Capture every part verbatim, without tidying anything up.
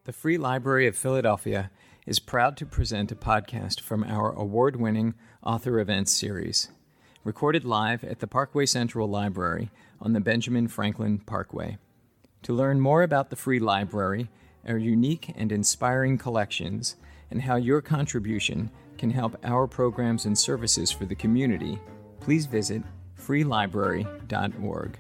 The Free Library of Philadelphia is proud to present a podcast from our award-winning Author Events series, recorded live at the Parkway Central Library on the Benjamin Franklin Parkway. To learn more about the Free Library, our unique and inspiring collections, and how your contribution can help our programs and services for the community, please visit free library dot org.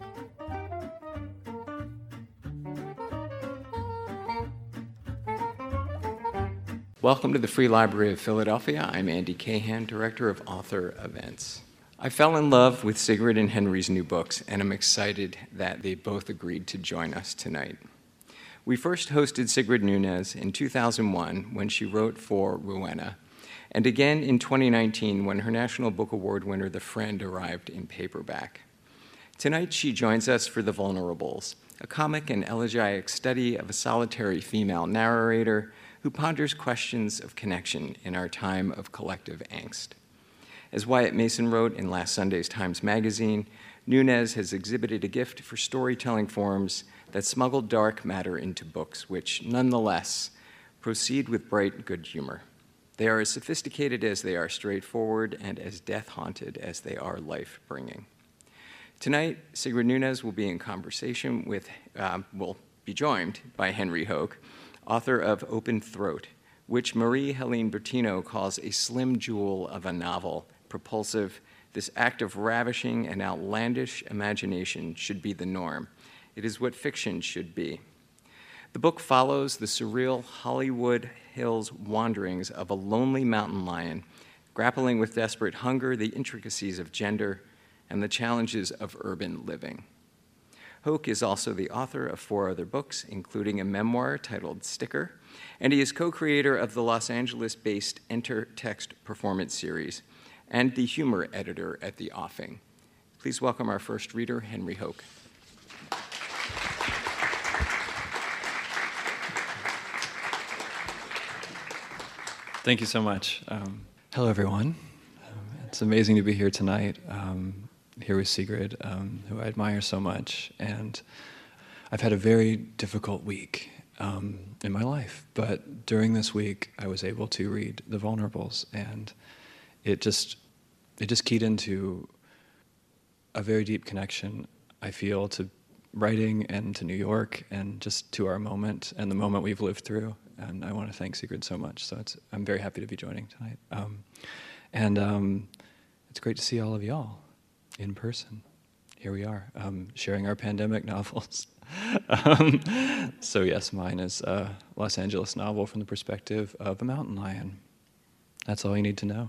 Welcome to the Free Library of Philadelphia. I'm Andy Cahan, Director of Author Events. I fell in love with Sigrid and Henry's new books, and I'm excited that they both agreed to join us tonight. We first hosted Sigrid Nunez in two thousand one when she wrote for Rowena, and again in twenty nineteen when her National Book Award winner, The Friend, arrived in paperback. Tonight she joins us for The Vulnerables, a comic and elegiac study of a solitary female narrator who ponders questions of connection in our time of collective angst. As Wyatt Mason wrote in last Sunday's Times Magazine, Nunez has exhibited a gift for storytelling forms that smuggle dark matter into books, which, nonetheless, proceed with bright good humor. They are as sophisticated as they are straightforward and as death-haunted as they are life-bringing. Tonight, Sigrid Nunez will be in conversation with, uh, will be joined by Henry Hoke, author of Open Throat, which Marie-Helene Bertino calls a slim jewel of a novel, propulsive. This act of ravishing and outlandish imagination should be the norm. It is what fiction should be. The book follows the surreal Hollywood Hills wanderings of a lonely mountain lion, grappling with desperate hunger, the intricacies of gender, and the challenges of urban living. Hoke is also the author of four other books, including a memoir titled Sticker, and he is co-creator of the Los Angeles-based Enter Text Performance series and the humor editor at The Offing. Please welcome our first reader, Henry Hoke. Thank you so much. Um, hello, everyone. Um, it's amazing to be here tonight. Um, here with Sigrid, um, who I admire so much, and I've had a very difficult week um, in my life, but during this week I was able to read The Vulnerables, and it just it just keyed into a very deep connection I feel to writing and to New York and just to our moment and the moment we've lived through, and I want to thank Sigrid so much, so it's, I'm very happy to be joining tonight, um, and um, it's great to see all of y'all in person. Here we are, um, sharing our pandemic novels. um, so yes, mine is a Los Angeles novel from the perspective of a mountain lion. That's all you need to know.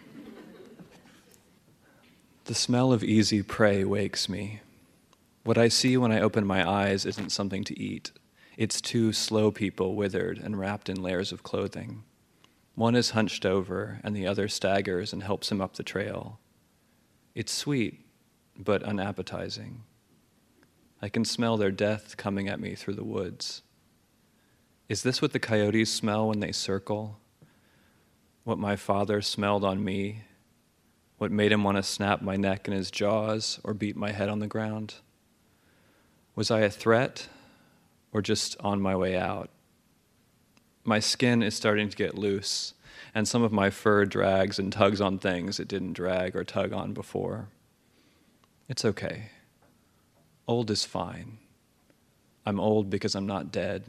The smell of easy prey wakes me. What I see when I open my eyes isn't something to eat. It's two slow people withered and wrapped in layers of clothing. One is hunched over, and the other staggers and helps him up the trail. It's sweet, but unappetizing. I can smell their death coming at me through the woods. Is this what the coyotes smell when they circle? What my father smelled on me? What made him want to snap my neck in his jaws or beat my head on the ground? Was I a threat or just on my way out? My skin is starting to get loose, and some of my fur drags and tugs on things it didn't drag or tug on before. It's okay. Old is fine. I'm old because I'm not dead.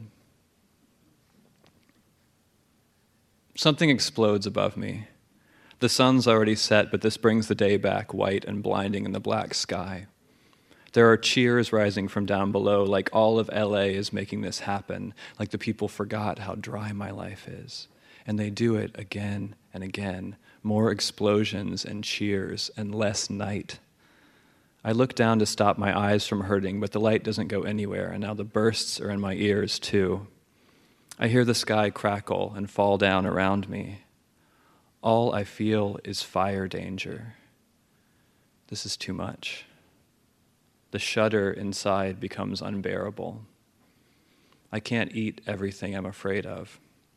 Something explodes above me. The sun's already set, but this brings the day back white and blinding in the black sky. There are cheers rising from down below, like all of L A is making this happen, like the people forgot how dry my life is. And they do it again and again, more explosions and cheers and less night. I look down to stop my eyes from hurting, but the light doesn't go anywhere, and now the bursts are in my ears too. I hear the sky crackle and fall down around me. All I feel is fire danger. This is too much. The shudder inside becomes unbearable. I can't eat everything I'm afraid of.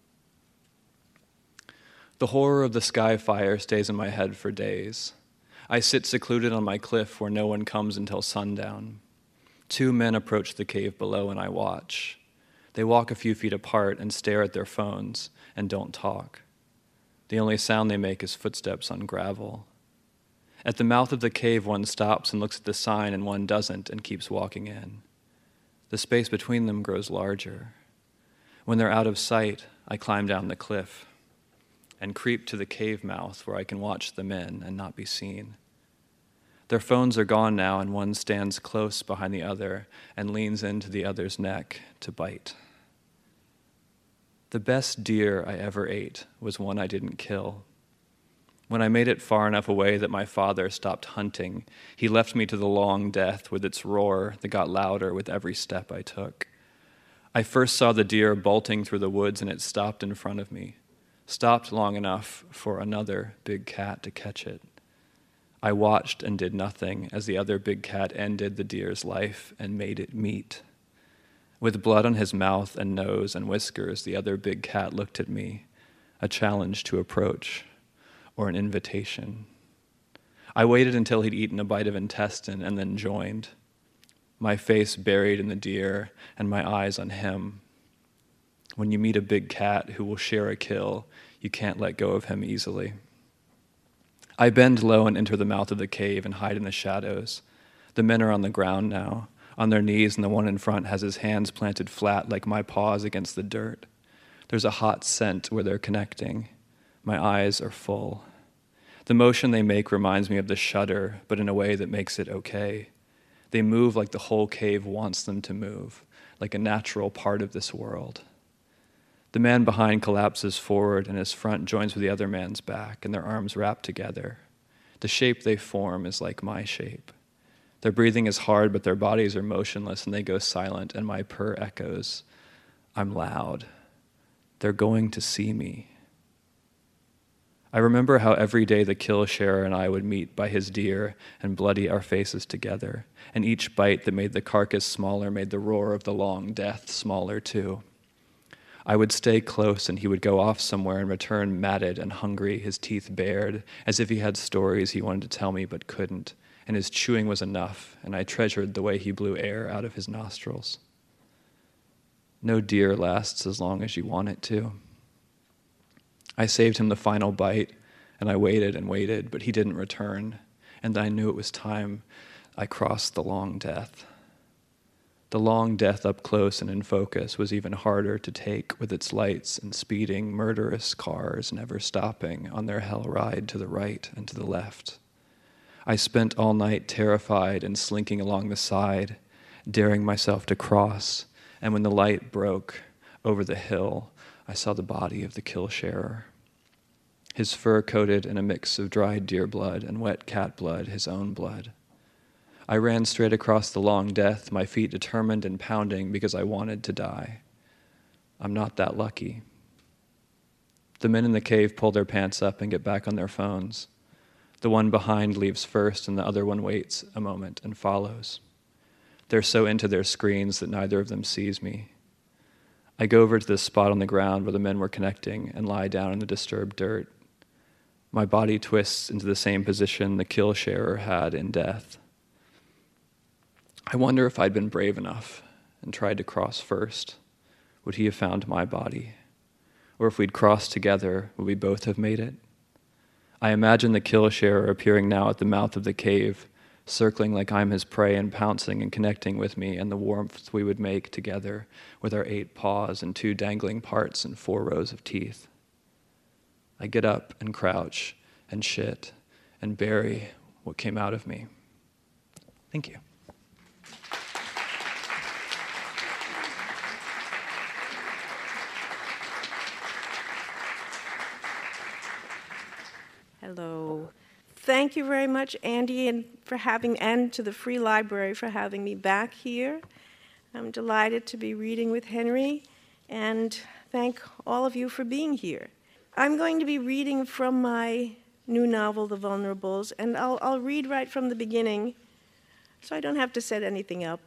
The horror of the sky fire stays in my head for days. I sit secluded on my cliff where no one comes until sundown. Two men approach the cave below and I watch. They walk a few feet apart and stare at their phones and don't talk. The only sound they make is footsteps on gravel. At the mouth of the cave, one stops and looks at the sign, and one doesn't and keeps walking in. The space between them grows larger. When they're out of sight, I climb down the cliff and creep to the cave mouth where I can watch them in and not be seen. Their phones are gone now, and one stands close behind the other and leans into the other's neck to bite. The best deer I ever ate was one I didn't kill. When I made it far enough away that my father stopped hunting, he left me to the long death with its roar that got louder with every step I took. I first saw the deer bolting through the woods, and it stopped in front of me, stopped long enough for another big cat to catch it. I watched and did nothing as the other big cat ended the deer's life and made it meat. With blood on his mouth and nose and whiskers, the other big cat looked at me, a challenge to approach, or an invitation. I waited until he'd eaten a bite of intestine and then joined, my face buried in the deer and my eyes on him. When you meet a big cat who will share a kill, you can't let go of him easily. I bend low and enter the mouth of the cave and hide in the shadows. The men are on the ground now, on their knees, and the one in front has his hands planted flat like my paws against the dirt. There's a hot scent where they're connecting. My eyes are full. The motion they make reminds me of the shudder, but in a way that makes it okay. They move like the whole cave wants them to move, like a natural part of this world. The man behind collapses forward, and his front joins with the other man's back, and their arms wrap together. The shape they form is like my shape. Their breathing is hard, but their bodies are motionless, and they go silent, and my purr echoes. I'm loud. They're going to see me. I remember how every day the kill sharer and I would meet by his deer and bloody our faces together, and each bite that made the carcass smaller made the roar of the long death smaller too. I would stay close, and he would go off somewhere and return matted and hungry, his teeth bared, as if he had stories he wanted to tell me but couldn't, and his chewing was enough, and I treasured the way he blew air out of his nostrils. No deer lasts as long as you want it to. I saved him the final bite, and I waited and waited, but he didn't return, and I knew it was time I crossed the long death. The long death up close and in focus was even harder to take, with its lights and speeding, murderous cars never stopping on their hell ride to the right and to the left. I spent all night terrified and slinking along the side, daring myself to cross, and when the light broke over the hill, I saw the body of the kill sharer. His fur coated in a mix of dried deer blood and wet cat blood, his own blood. I ran straight across the long death, my feet determined and pounding because I wanted to die. I'm not that lucky. The men in the cave pull their pants up and get back on their phones. The one behind leaves first, and the other one waits a moment and follows. They're so into their screens that neither of them sees me. I go over to the spot on the ground where the men were connecting and lie down in the disturbed dirt. My body twists into the same position the kill sharer had in death. I wonder if I'd been brave enough and tried to cross first, would he have found my body? Or if we'd crossed together, would we both have made it? I imagine the kill sharer appearing now at the mouth of the cave, circling like I'm his prey and pouncing and connecting with me, and the warmth we would make together with our eight paws and two dangling parts and four rows of teeth. I get up and crouch and shit and bury what came out of me. Thank you. Hello. Thank you very much, Andy, and for having, and to the Free Library for having me back here. I'm delighted to be reading with Henry, and thank all of you for being here. I'm going to be reading from my new novel, The Vulnerables, and I'll, I'll read right from the beginning, so I don't have to set anything up.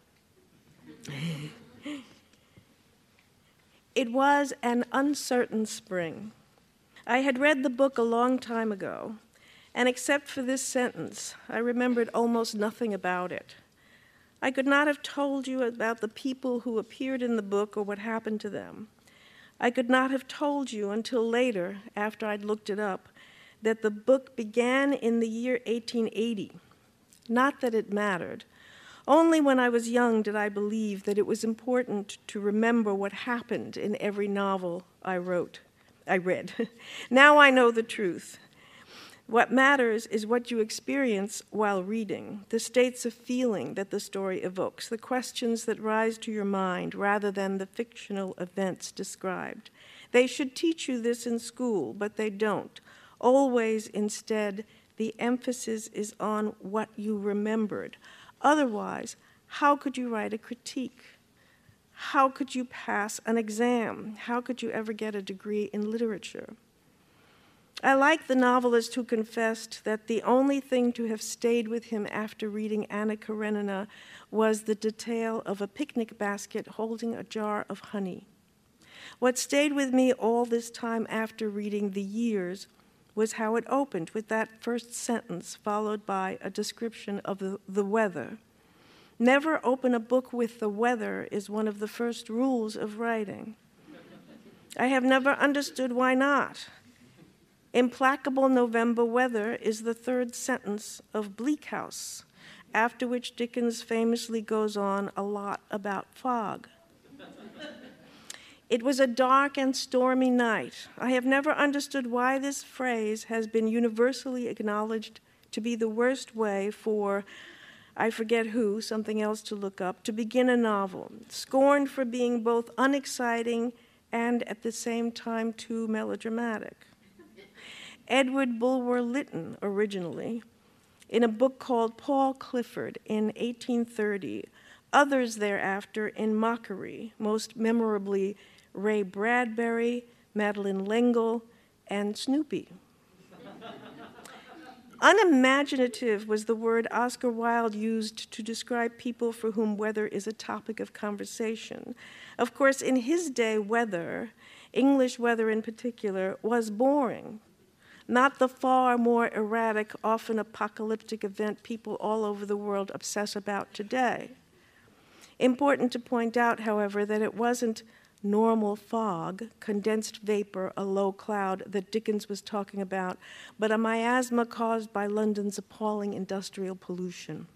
It was an uncertain spring. I had read the book a long time ago, and except for this sentence, I remembered almost nothing about it. I could not have told you about the people who appeared in the book or what happened to them. I could not have told you until later, after I'd looked it up, that the book began in the year eighteen eighty. Not that it mattered. Only when I was young did I believe that it was important to remember what happened in every novel I wrote, I read. Now I know the truth. What matters is what you experience while reading, the states of feeling that the story evokes, the questions that rise to your mind rather than the fictional events described. They should teach you this in school, but they don't. Always, instead, the emphasis is on what you remembered. Otherwise, how could you write a critique? How could you pass an exam? How could you ever get a degree in literature? I like the novelist who confessed that the only thing to have stayed with him after reading Anna Karenina was the detail of a picnic basket holding a jar of honey. What stayed with me all this time after reading The Years was how it opened with that first sentence followed by a description of the, the weather. Never open a book with the weather is one of the first rules of writing. I have never understood why not. Implacable November weather is the third sentence of Bleak House, after which Dickens famously goes on a lot about fog. It was a dark and stormy night. I have never understood why this phrase has been universally acknowledged to be the worst way for, I forget who, something else to look up, to begin a novel, scorned for being both unexciting and at the same time too melodramatic. Edward Bulwer Lytton, originally, in a book called Paul Clifford in eighteen thirty, others thereafter in mockery, most memorably Ray Bradbury, Madeleine L'Engle, and Snoopy. Unimaginative was the word Oscar Wilde used to describe people for whom weather is a topic of conversation. Of course, in his day, weather, English weather in particular, was boring. Not the far more erratic, often apocalyptic event people all over the world obsess about today. Important to point out, however, that it wasn't normal fog, condensed vapor, a low cloud that Dickens was talking about, but a miasma caused by London's appalling industrial pollution.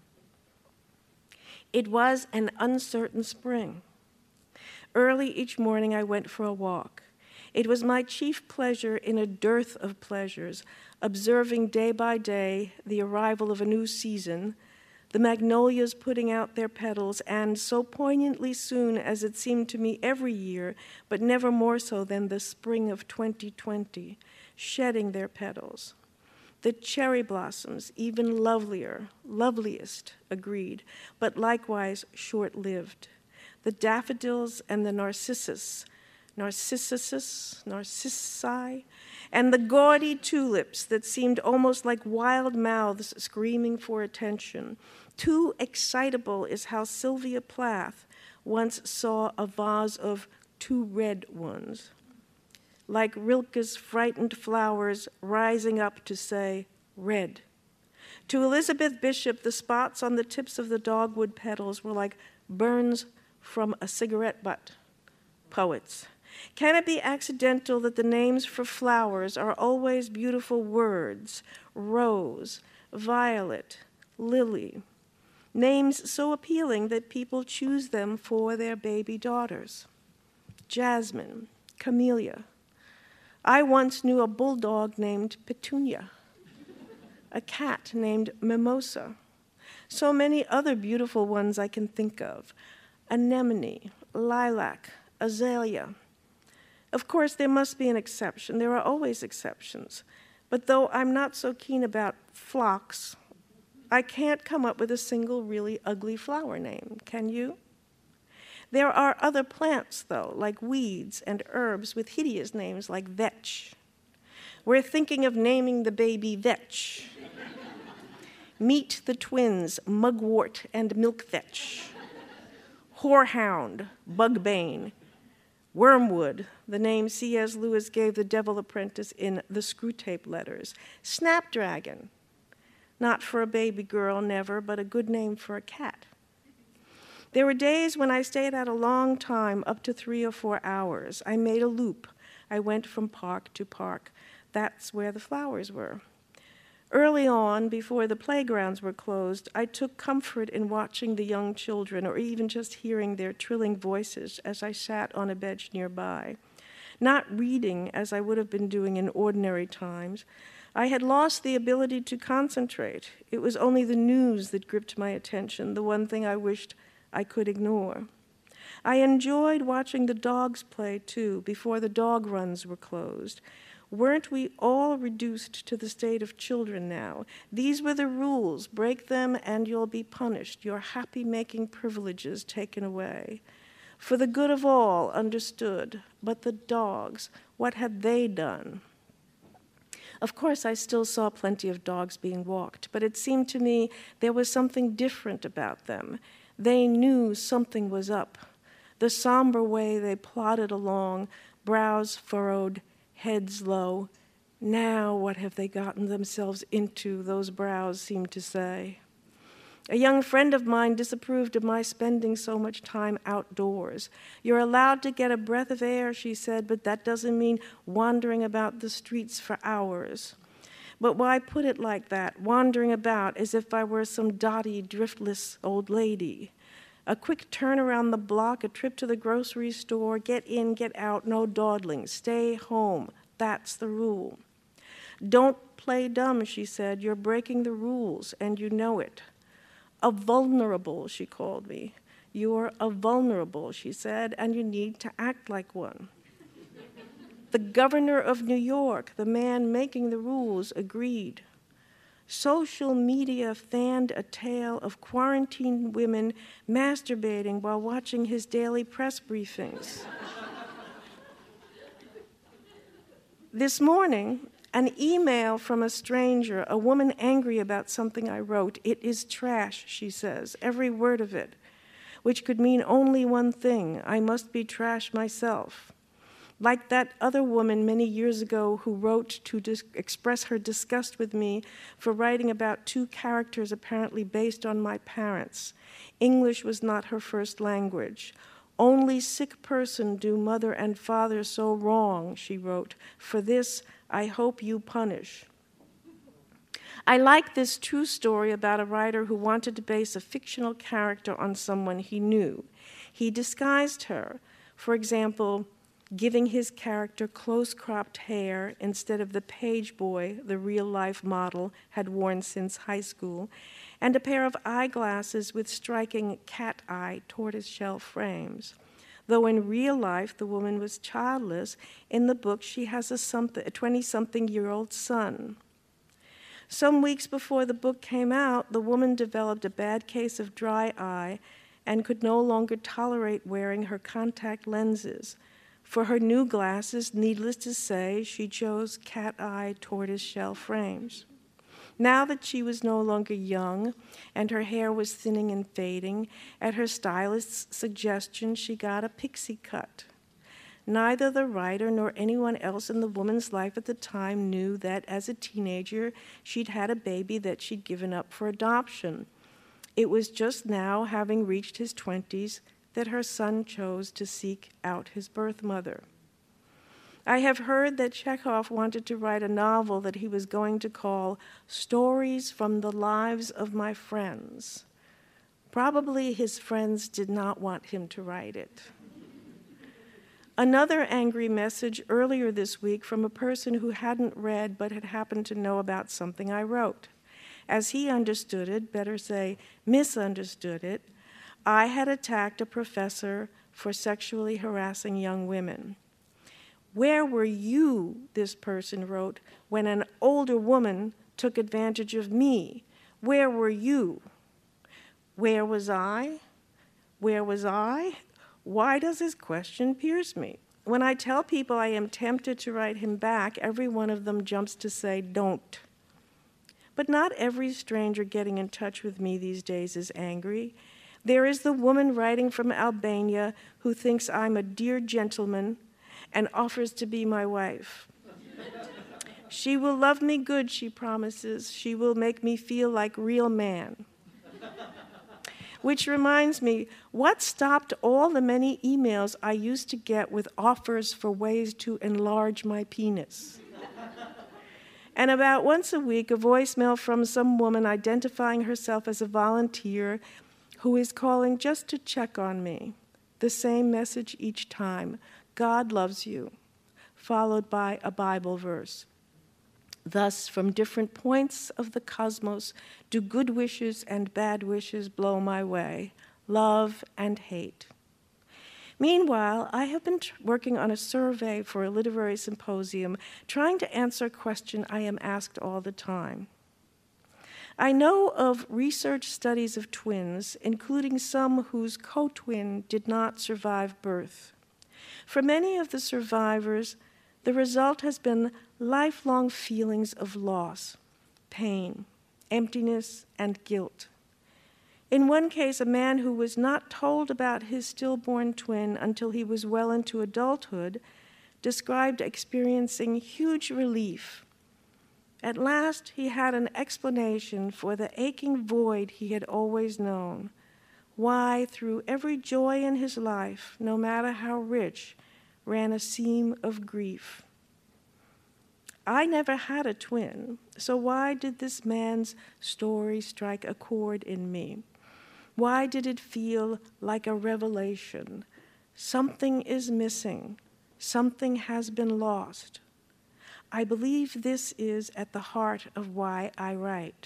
It was an uncertain spring. Early each morning I went for a walk. It was my chief pleasure in a dearth of pleasures, observing day by day the arrival of a new season, the magnolias putting out their petals, and so poignantly soon as it seemed to me every year, but never more so than the spring of twenty twenty, shedding their petals. The cherry blossoms, even lovelier, loveliest, agreed, but likewise short-lived. The daffodils and the narcissus, Narcissus, Narcissi, and the gaudy tulips that seemed almost like wild mouths screaming for attention. Too excitable is how Sylvia Plath once saw a vase of two red ones, like Rilke's frightened flowers rising up to say, red. To Elizabeth Bishop, the spots on the tips of the dogwood petals were like burns from a cigarette butt. Poets. Can it be accidental that the names for flowers are always beautiful words? Rose, violet, lily. Names so appealing that people choose them for their baby daughters. Jasmine, camellia. I once knew a bulldog named Petunia, a cat named Mimosa. So many other beautiful ones I can think of. Anemone, lilac, azalea. Of course, there must be an exception. There are always exceptions. But though I'm not so keen about phlox, I can't come up with a single really ugly flower name. Can you? There are other plants, though, like weeds and herbs with hideous names like vetch. We're thinking of naming the baby Vetch. Meet the twins, mugwort and milkvetch. Whorehound, bugbane. Wormwood, the name C S Lewis gave the Devil Apprentice in The Screwtape Letters. Snapdragon, not for a baby girl, never, but a good name for a cat. There were days when I stayed out a long time, up to three or four hours. I made a loop. I went from park to park. That's where the flowers were. Early on, before the playgrounds were closed, I took comfort in watching the young children, or even just hearing their trilling voices as I sat on a bench nearby. Not reading as I would have been doing in ordinary times. I had lost the ability to concentrate. It was only the news that gripped my attention, the one thing I wished I could ignore. I enjoyed watching the dogs play, too, before the dog runs were closed. Weren't we all reduced to the state of children now? These were the rules. Break them and you'll be punished, your happy-making privileges taken away. For the good of all, understood. But the dogs, what had they done? Of course, I still saw plenty of dogs being walked, but it seemed to me there was something different about them. They knew something was up. The somber way they plodded along, brows furrowed, heads low. Now what have they gotten themselves into, those brows seemed to say. A young friend of mine disapproved of my spending so much time outdoors. You're allowed to get a breath of air, she said, but that doesn't mean wandering about the streets for hours. But why put it like that, wandering about as if I were some dotty, driftless old lady? A quick turn around the block, a trip to the grocery store, get in, get out, no dawdling, stay home. That's the rule. Don't play dumb, she said. You're breaking the rules, and you know it. A vulnerable, she called me. You're a vulnerable, she said, and you need to act like one. The governor of New York, the man making the rules, agreed. Social media fanned a tale of quarantined women masturbating while watching his daily press briefings. This morning, an email from a stranger, a woman angry about something I wrote. It is trash, she says, every word of it, which could mean only one thing. I must be trash myself. Like that other woman many years ago who wrote to dis- express her disgust with me for writing about two characters apparently based on my parents. English was not her first language. Only sick person do mother and father so wrong, she wrote. For this, I hope you punish. I like this true story about a writer who wanted to base a fictional character on someone he knew. He disguised her. For example, giving his character close-cropped hair instead of the page boy the real-life model had worn since high school, and a pair of eyeglasses with striking cat-eye tortoiseshell frames. Though in real life the woman was childless, in the book she has a twenty-something-year-old son. Some weeks before the book came out, the woman developed a bad case of dry eye and could no longer tolerate wearing her contact lenses. For her new glasses, needless to say, she chose cat-eye tortoiseshell frames. Now that she was no longer young and her hair was thinning and fading, at her stylist's suggestion, she got a pixie cut. Neither the writer nor anyone else in the woman's life at the time knew that as a teenager, she'd had a baby that she'd given up for adoption. It was just now, having reached his twenties, that her son chose to seek out his birth mother. I have heard that Chekhov wanted to write a novel that he was going to call Stories from the Lives of My Friends. Probably his friends did not want him to write it. Another angry message earlier this week from a person who hadn't read but had happened to know about something I wrote. As he understood it, better say misunderstood it, I had attacked a professor for sexually harassing young women. Where were you, this person wrote, when an older woman took advantage of me? Where were you? Where was I? Where was I? Why does his question pierce me? When I tell people I am tempted to write him back, every one of them jumps to say, don't. But not every stranger getting in touch with me these days is angry. There is the woman writing from Albania who thinks I'm a dear gentleman and offers to be my wife. She will love me good, she promises. She will make me feel like real man. Which reminds me, what stopped all the many emails I used to get with offers for ways to enlarge my penis? And about once a week, a voicemail from some woman identifying herself as a volunteer who is calling just to check on me. The same message each time, God loves you, followed by a Bible verse. Thus, from different points of the cosmos, do good wishes and bad wishes blow my way, love and hate. Meanwhile, I have been tr- working on a survey for a literary symposium, trying to answer a question I am asked all the time. I know of research studies of twins, including some whose co-twin did not survive birth. For many of the survivors, the result has been lifelong feelings of loss, pain, emptiness, and guilt. In one case, a man who was not told about his stillborn twin until he was well into adulthood described experiencing huge relief. At last, he had an explanation for the aching void he had always known, why through every joy in his life, no matter how rich, ran a seam of grief. I never had a twin, so why did this man's story strike a chord in me? Why did it feel like a revelation? Something is missing. Something has been lost. I believe this is at the heart of why I write.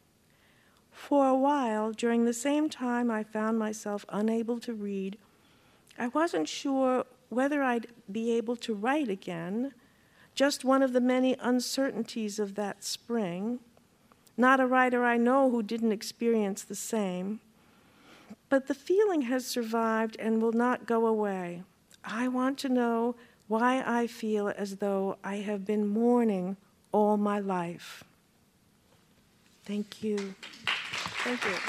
For a while, during the same time I found myself unable to read, I wasn't sure whether I'd be able to write again, just one of the many uncertainties of that spring, not a writer I know who didn't experience the same. But the feeling has survived and will not go away. I want to know why I feel as though I have been mourning all my life. Thank you. Thank you.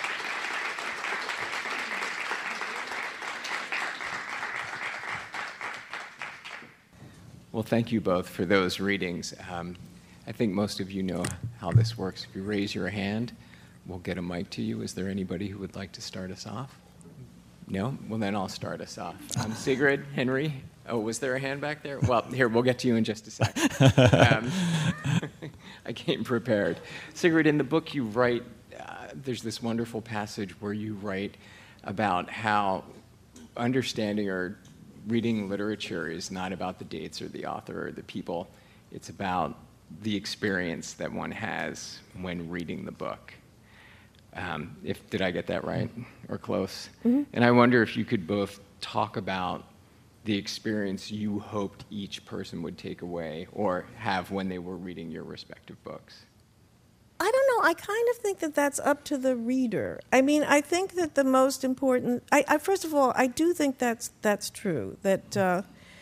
Well, thank you both for those readings. Um, I think most of you know how this works. If you raise your hand, we'll get a mic to you. Is there anybody who would like to start us off? No? Well, then I'll start us off. Um, Sigrid, Henry? Oh, was there a hand back there? Well, here, we'll get to you in just a second. Um, I came prepared. Sigrid, in the book you write, uh, there's this wonderful passage where you write about how understanding or reading literature is not about the dates or the author or the people. It's about the experience that one has when reading the book. Um, if did I get that right or close? Mm-hmm. And I wonder if you could both talk about the experience you hoped each person would take away or have when they were reading your respective books. I don't know. I kind of think that that's up to the reader. I mean, I think that the most important. I, I first of all, I do think that's that's true. That uh,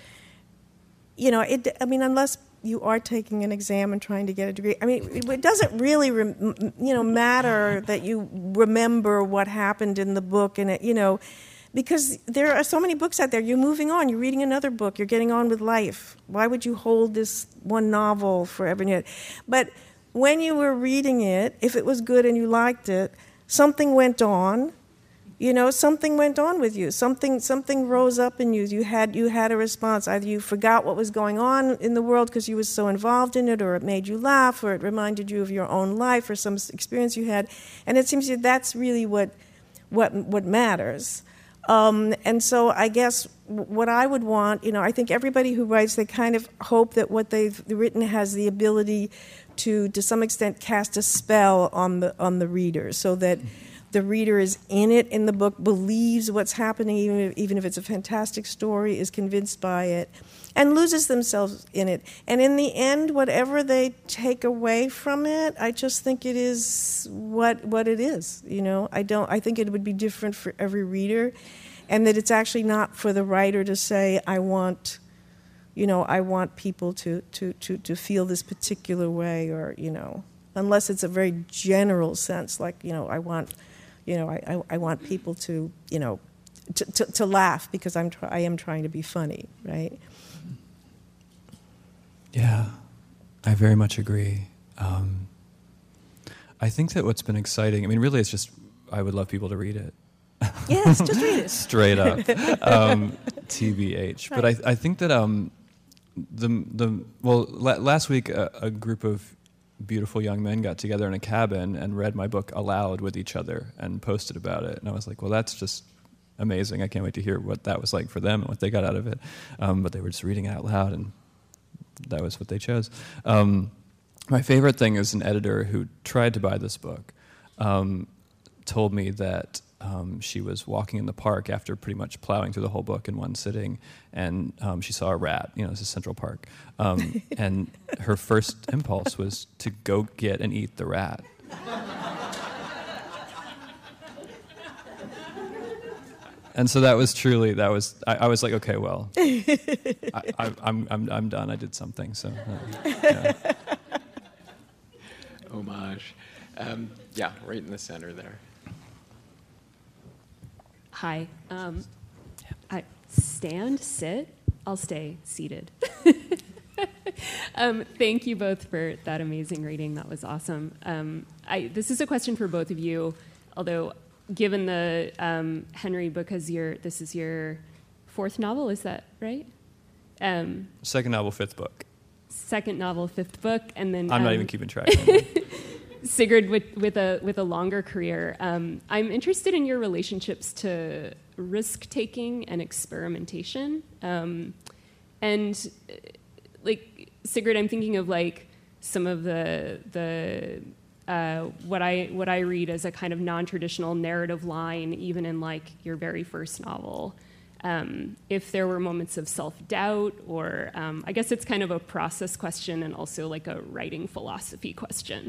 you know, it. I mean, unless you are taking an exam and trying to get a degree. I mean, it, it doesn't really, rem, you know, matter that you remember what happened in the book, and it, you know, because there are so many books out there. You're moving on. You're reading another book. You're getting on with life. Why would you hold this one novel forever? And yet, but when you were reading it, if it was good and you liked it, something went on. You know, something went on with you. Something something rose up in you. You had you had a response. Either you forgot what was going on in the world because you were so involved in it, or it made you laugh, or it reminded you of your own life or some experience you had. And it seems that that's really what what what matters. Um, and so I guess what I would want, you know, I think everybody who writes, they kind of hope that what they've written has the ability to, to some extent, cast a spell on the on the reader, so that the reader is in it in the book, believes what's happening, even if, even if it's a fantastic story, is convinced by it, and loses themselves in it. And in the end, whatever they take away from it, I just think it is what what it is. You know, I don't. I think it would be different for every reader, and that it's actually not for the writer to say, I want, you know, I want people to to to, to feel this particular way, or, you know, unless it's a very general sense, like, you know, I want. You know, I, I, I want people to, you know, to, to, to laugh because I'm try, I am trying to be funny, right? Yeah, I very much agree. Um, I think that what's been exciting, I mean, really it's just I would love people to read it. Yes, just read it. Straight up, um, T B H. Right. But I, I think that um, the the well, la- last week a, a group of beautiful young men got together in a cabin and read my book aloud with each other and posted about it. And I was like, well, that's just amazing. I can't wait to hear what that was like for them and what they got out of it. Um, but they were just reading it out loud, and that was what they chose. Um, my favorite thing is an editor who tried to buy this book um, told me that um, she was walking in the park after pretty much plowing through the whole book in one sitting, and um, she saw a rat. You know, this is Central Park. Um, and her first impulse was to go get and eat the rat. And so that was truly, that was, I, I was like, okay, well, I, I, I'm, I'm, I'm done. I did something, so. Uh, yeah. Homage. Um, yeah, right in the center there. Hi. Um, I stand, sit. I'll stay seated. um, thank you both for that amazing reading. That was awesome. Um, I, this is a question for both of you, although given the um, Henry book, as your, this is your fourth novel, is that right? Um, Second novel, fifth book. second novel, fifth book, and then I'm um, not even keeping track anymore. Sigrid with, with a with a longer career. Um, I'm interested in your relationships to risk taking and experimentation. Um, and uh, like Sigrid, I'm thinking of like some of the the uh, what I what I read as a kind of non-traditional narrative line, even in like your very first novel. Um, if there were moments of self-doubt, or um, I guess it's kind of a process question and also like a writing philosophy question.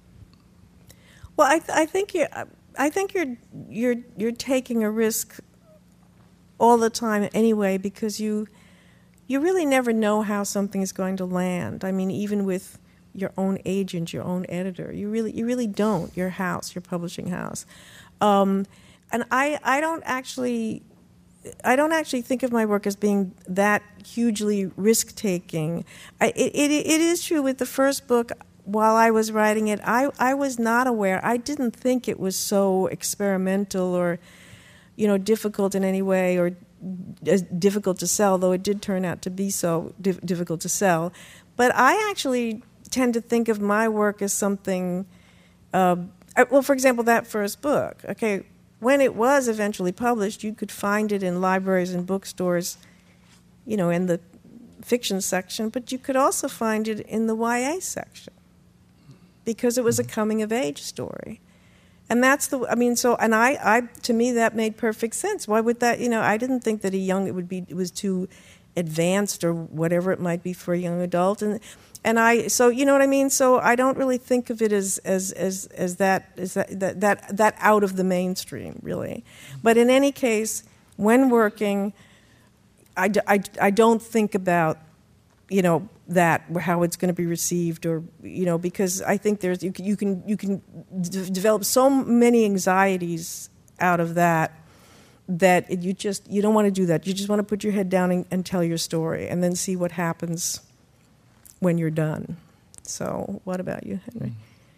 Well, I, th- I think you're, I think you're, you're, you're taking a risk all the time anyway, because you, you really never know how something is going to land. I mean, even with your own agent, your own editor, you really, you really don't. Your house, your publishing house, um, and I, I don't actually, I don't actually think of my work as being that hugely risk-taking. I, it, it, it is true with the first book. While I was writing it, I, I was not aware. I didn't think it was so experimental or, you know, difficult in any way, or as difficult to sell, though it did turn out to be so dif- difficult to sell. But I actually tend to think of my work as something, uh, well, for example, that first book. Okay, when it was eventually published, you could find it in libraries and bookstores, you know, in the fiction section, but you could also find it in the Y A section, because it was a coming-of-age story. And that's the, I mean, so, and I, I, to me, that made perfect sense. Why would that, you know, I didn't think that a young, it would be, it was too advanced or whatever it might be for a young adult. And, and I, so, you know what I mean? So I don't really think of it as, as, as, as that, as that, that, that, that out of the mainstream, really. But in any case, when working, I, I, I don't think about, you know, that, how it's going to be received, or, you know, because I think there's, you can, you can, you can d- develop so many anxieties out of that, that it, you just, you don't want to do that. You just want to put your head down and, and tell your story, and then see what happens when you're done. So what about you, Henry?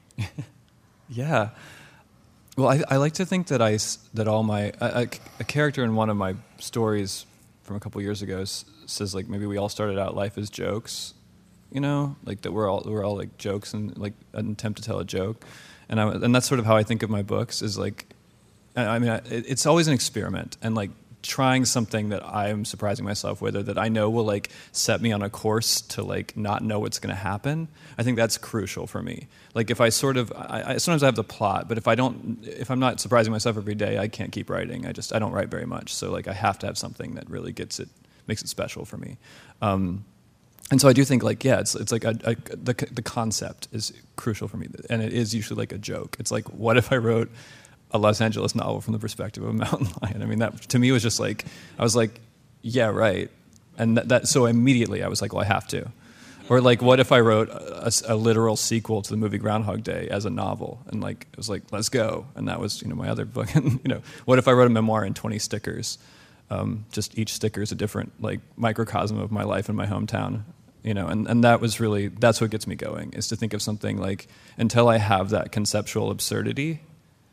Yeah. Well, I, I like to think that I, that all my, a, a character in one of my stories from a couple years ago s- says, like, maybe we all started out life as jokes, you know, like that we're all we're all like jokes and like an attempt to tell a joke, and I and that's sort of how I think of my books, is like, I, I mean, I, it, it's always an experiment, and like trying something that I'm surprising myself with, or that I know will like set me on a course to like not know what's going to happen. I think that's crucial for me. Like if I sort of, I, I sometimes I have the plot, but if I don't, if I'm not surprising myself every day, I can't keep writing. I just, I don't write very much. So like I have to have something that really gets it, makes it special for me. Um, and so I do think like, yeah, it's it's like a, a, the the concept is crucial for me, and it is usually like a joke. It's like, what if I wrote a Los Angeles novel from the perspective of a mountain lion? I mean, that to me was just like, I was like, yeah, right. And that, that so immediately I was like, well, I have to. Or like, what if I wrote a, a, a literal sequel to the movie Groundhog Day as a novel? And like, it was like, let's go. And that was, you know, my other book. And, you know, what if I wrote a memoir in twenty stickers? Um, just each sticker is a different like microcosm of my life in my hometown. You know, and, and that was really, that's what gets me going, is to think of something like, until I have that conceptual absurdity,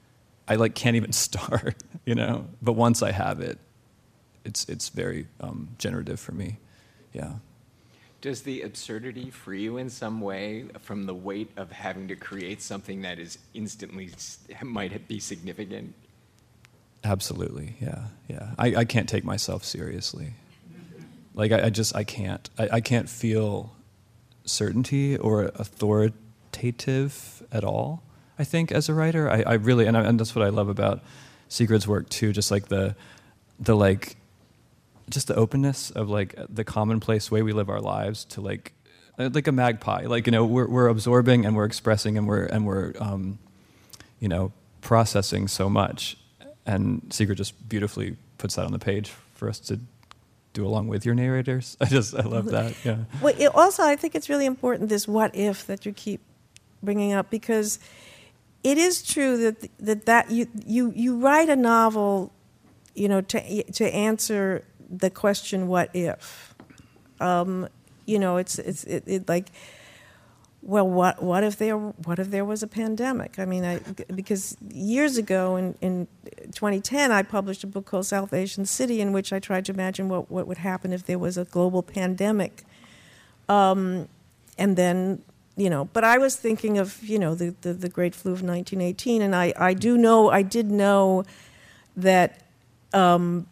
I like can't even start, you know. But once I have it, it's it's very um, generative for me. Yeah. Does the absurdity free you in some way from the weight of having to create something that is instantly might be significant? Absolutely, yeah, yeah. I, I can't take myself seriously. Like I, I just I can't. I, I can't feel certainty or authoritative at all. I think as a writer, I, I really and, I, and that's what I love about Sigrid's work too. Just like the the like. Just the openness of like the commonplace way we live our lives to like like a magpie, like you know we're we're absorbing and we're expressing and we're and we're um, you know processing so much, and Sigrid just beautifully puts that on the page for us to do along with your narrators. I just I love that. Yeah. Well, it also I think it's really important this what if that you keep bringing up, because it is true that that that you you you write a novel, you know, to to answer the question, what if? Um, you know, it's it's it, it like, well, what what if there what if there was a pandemic? I mean, I, because years ago in, in twenty ten, I published a book called South Asian City, in which I tried to imagine what, what would happen if there was a global pandemic. Um, and then, you know, but I was thinking of, you know, the, the, the Great Flu of nineteen eighteen, and I, I do know, I did know that um,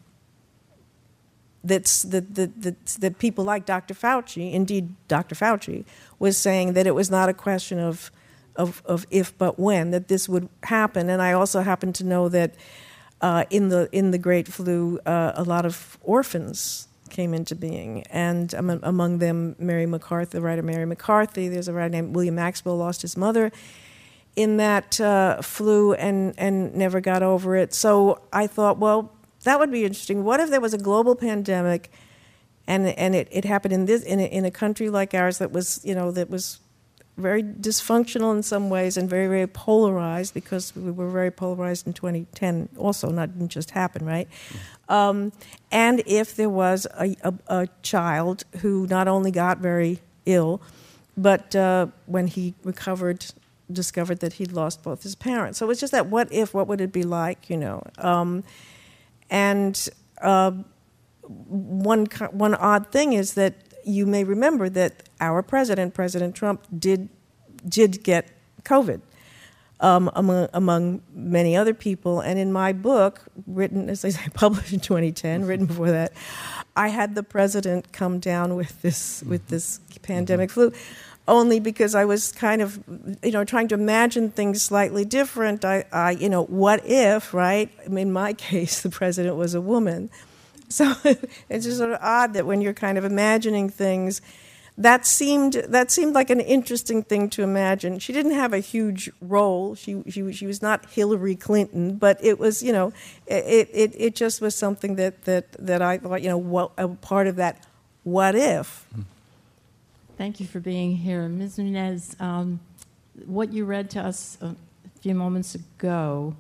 That's that, that, that, that people like Doctor Fauci, indeed Doctor Fauci, was saying that it was not a question of, of, of if but when, that this would happen. And I also happen to know that uh, in the in the Great Flu, uh, a lot of orphans came into being, and um, among them Mary McCarthy, the writer Mary McCarthy. There's a writer named William Maxwell lost his mother in that uh, flu and and never got over it. So I thought, well, that would be interesting. What if there was a global pandemic, and and it, it happened in this in a, in a country like ours that was you know that was very dysfunctional in some ways and very very polarized, because we were very polarized in twenty ten. Also, not didn't just happen, right? Um, and if there was a, a, a child who not only got very ill, but uh, when he recovered, discovered that he'd lost both his parents. So it was just that what if? What would it be like? You know. Um, And uh, one one odd thing is that you may remember that our president, President Trump, did did get COVID um, among among many other people. And in my book, written as I say, published in twenty ten, written before that, I had the president come down with this with this pandemic flu. Only because I was kind of, you know, trying to imagine things slightly different. I, I, you know, what if, right? In my case, the president was a woman. So it's just sort of odd that when you're kind of imagining things, that seemed that seemed like an interesting thing to imagine. She didn't have a huge role. She she she was not Hillary Clinton, but it was, you know, it it it just was something that that that I thought, you know, what, a part of that what if. Thank you for being here. Miz Nunez, um, what you read to us a few moments ago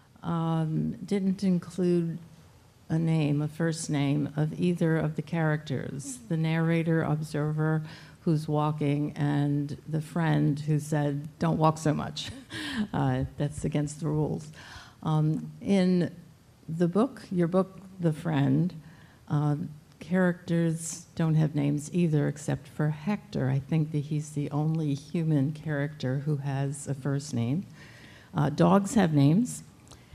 um, didn't include a name, a first name, of either of the characters, the narrator, observer, who's walking, and the friend who said, don't walk so much. Uh, that's against the rules. Um, in the book, your book, The Friend, uh, characters don't have names either, except for Hector. I think that he's the only human character who has a first name. Uh, dogs have names.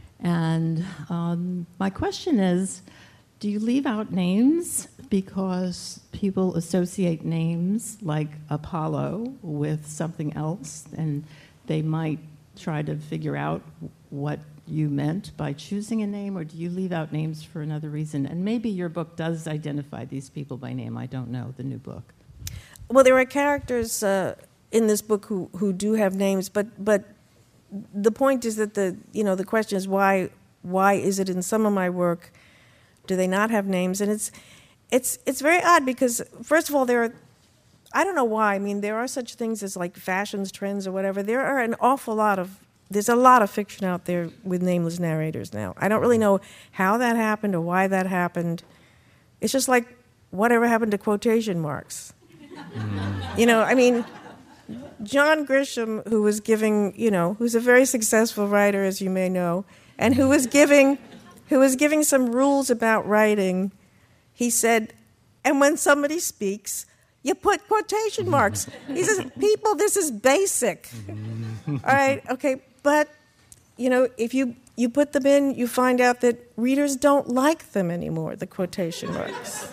And um, my question is, do you leave out names because people associate names like Apollo with something else, and they might try to figure out what you meant by choosing a name, or do you leave out names for another reason? And maybe your book does identify these people by name. I don't know, the new book. Well, there are characters uh, in this book who, who do have names, but but the point is that the you know the question is why why is it in some of my work do they not have names? And it's it's it's very odd, because first of all, there are, I don't know why, I mean, there are such things as like fashions, trends, or whatever. There are an awful lot of There's a lot of fiction out there with nameless narrators now. I don't really know how that happened or why that happened. It's just like whatever happened to quotation marks. Mm. You know, I mean, John Grisham, who was giving, you know, who's a very successful writer, as you may know, and who was giving, who was giving some rules about writing. He said, and when somebody speaks, you put quotation marks. He says, people, this is basic. All right, okay, but, you know, if you, you put them in, you find out that readers don't like them anymore, the quotation marks.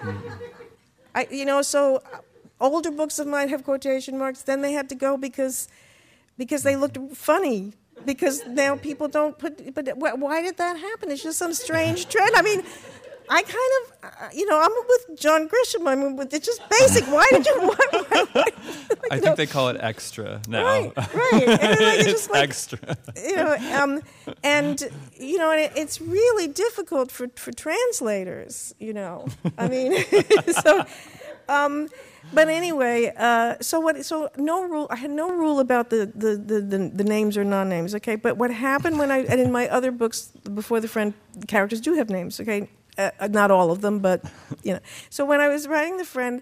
I, you know, so older books of mine have quotation marks, then they had to go because, because they looked funny. Because now people don't put, but why did that happen? It's just some strange trend. I mean, I kind of, uh, you know, I'm with John Grisham. I mean, it's just basic. Why did you? Why, why, why, I know? think they call it extra now. Right, right. And then, like, it's just like, extra. You know, um, and you know, it, it's really difficult for, for translators. You know, I mean, so. Um, but anyway, uh, so what? So no rule. I had no rule about the, the, the, the, the names or non-names. Okay, but what happened when I and in my other books before the Friend, characters do have names. Okay. Uh, not all of them, but, you know. So when I was writing The Friend,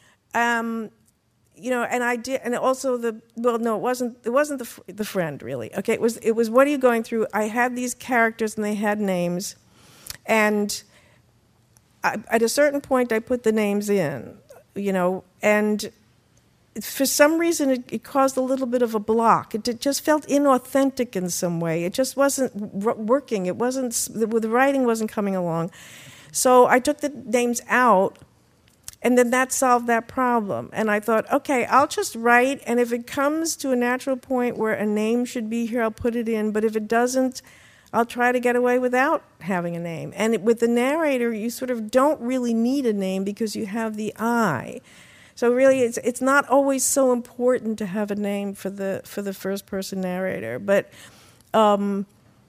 um, you know, and I did, and also the, well, no, it wasn't, it wasn't the the Friend, really. Okay, it was, it was What Are You Going Through? I had these characters, and they had names, and I, at a certain point, I put the names in, you know, and for some reason, it, it caused a little bit of a block. It, it just felt inauthentic in some way. It just wasn't r- working. It wasn't, the, the writing wasn't coming along. So I took the names out, and then that solved that problem. And I thought, okay, I'll just write, and if it comes to a natural point where a name should be here, I'll put it in. But if it doesn't, I'll try to get away without having a name. And it, with the narrator, you sort of don't really need a name because you have the I. So really, it's it's not always so important to have a name for the for the first person narrator. But um,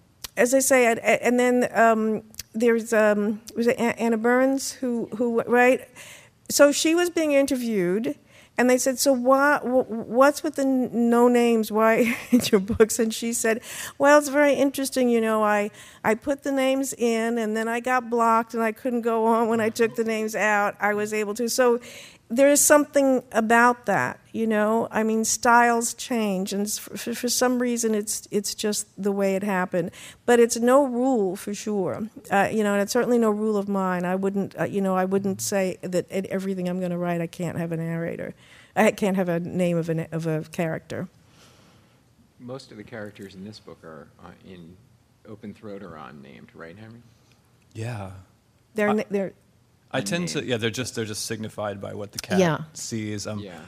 as I say, and, and then um, there's um, was it Anna Burns who who right? So she was being interviewed, and they said, "So why? What's with the no names? Why in your books?" And she said, "Well, it's very interesting. You know, I I put the names in, and then I got blocked, and I couldn't go on when I took the names out. I was able to so." There is something about that, you know. I mean, styles change, and for, for some reason, it's it's just the way it happened. But it's no rule for sure, uh, you know. And it's certainly no rule of mine. I wouldn't, uh, you know, I wouldn't say that in everything I'm going to write, I can't have a narrator. I can't have a name of a of a character. Most of the characters in this book are uh, in Open Throat or unnamed, right, Henry? Yeah. They're I- they're. I tend to, Unnamed. yeah, they're just they're just signified by what the cat Yeah. sees. Um, Yeah.